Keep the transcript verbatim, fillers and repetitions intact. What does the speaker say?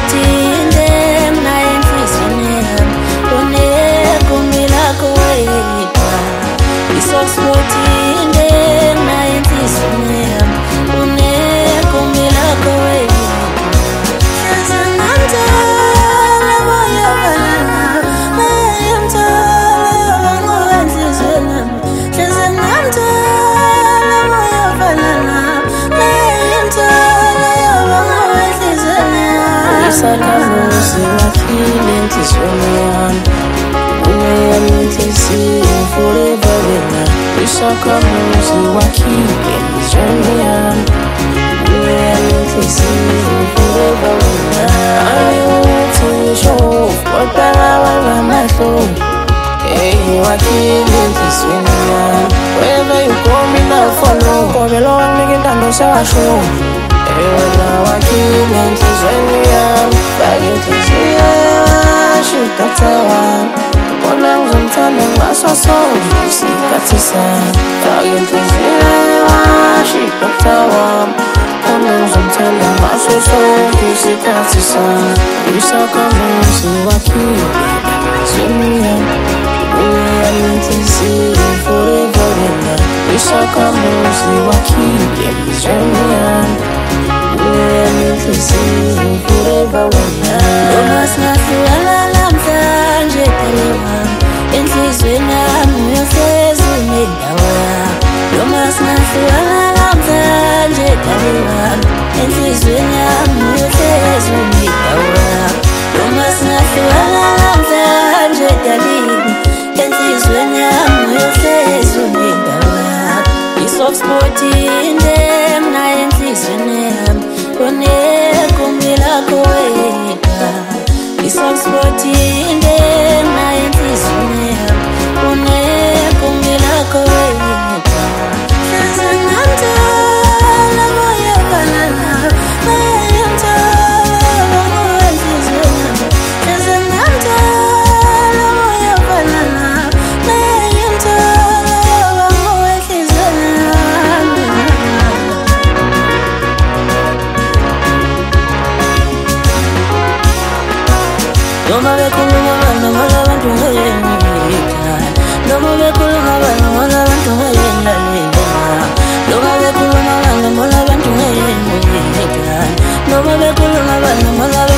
sportinde naye enhliziyweni yami unegumbi lakho wedwa isoft sportinde naye enhliziyweni yami unegumbi lakho wedwa Isakamuzi wakhile enhliziyweni yami uneyami inhliziyo forever wena Isakamuzi wakhile enhliziyweni yami uneyami inhliziyo forever wena Angiwuthi ngisho kodwa wangamahlo Hey wakhile enhliziyweni yami Wherever you go mina follow Kobelo wanginika intando sewasho Wena wakhile enhliziyweni yami Fake inhliziyo yasho doctor wami Khona ngizomthanda ngaso sonke isikhathi sami Fake inhliziyo yasho doctor wami Khona ngizomthanda ngaso sonke isikhathi sami Isakamuzi wakhile enhliziyweni yami uneyami inhliziyo forever wena Isakamuzi wakhile enhliziyweni yami uneyami inhliziyo forever wena Noma singahlukana namhlanje dali wami enhliziyweni yami uyohlezi unendawo yami Noma singahlukana namhlanje dali wami enhliziyweni yami uyohlezi unendawo yami Noma singahlukana namhlanje dali enhliziyweni yami uyohlezi unendawo yami isoft sportinde naye enhliziyweni yami unegumbi lakho wedwa isoft sportinde naye enhliziyweni yami unegumbi lakho wedwa Noma bekhuluma abantu ngoba abantu ngeyengiyeka Noma bekhuluma abantu ngoba abantu ngeyenlalela Noma bekhuluma abantu ngoba abantu ngeyengiyeka Noma bekhuluma abantu ngoba